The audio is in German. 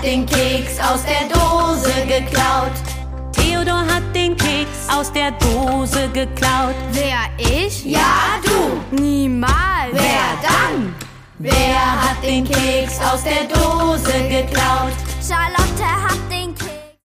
hat den Keks aus der Dose geklaut. Theodor hat den Keks aus der Dose geklaut. Wer, ich? Ja, du. Niemals. Wer dann? Wer hat den Keks aus der Dose geklaut? Schala